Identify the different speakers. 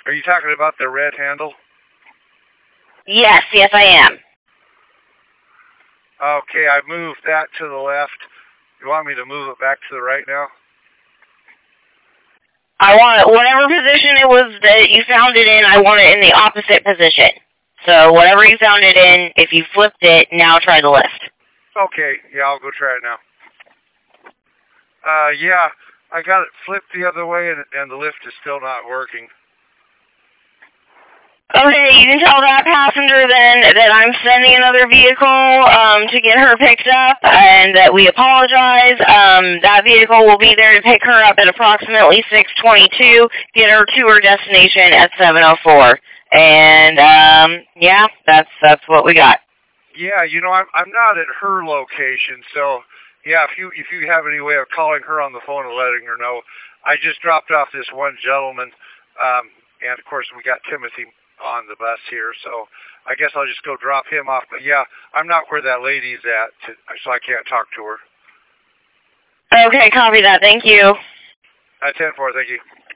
Speaker 1: Are you talking about the red handle?
Speaker 2: Yes, I am.
Speaker 1: Okay, I moved that to the left. You want me to move it back to the right now?
Speaker 2: I want it, whatever position it was that you found it in, I want it in the opposite position. So whatever you found it in, if you flipped it, now try the lift.
Speaker 1: Okay, yeah, I'll go try it now. Yeah, I got it flipped the other way, and the lift is still not working.
Speaker 2: Okay, you can tell that passenger then that I'm sending another vehicle to get her picked up, and that we apologize. That vehicle will be there to pick her up at approximately 6:22, get her to her destination at 7:04. And yeah, that's what we got.
Speaker 1: Yeah, you know, I'm not at her location, so yeah, if you have any way of calling her on the phone and letting her know, I just dropped off this one gentleman, and of course we got Timothy on the bus here, so I guess I'll just go drop him off. But yeah, I'm not where that lady's at, so I can't talk to her.
Speaker 2: Okay, copy that. Thank you.
Speaker 1: 10-4, thank you.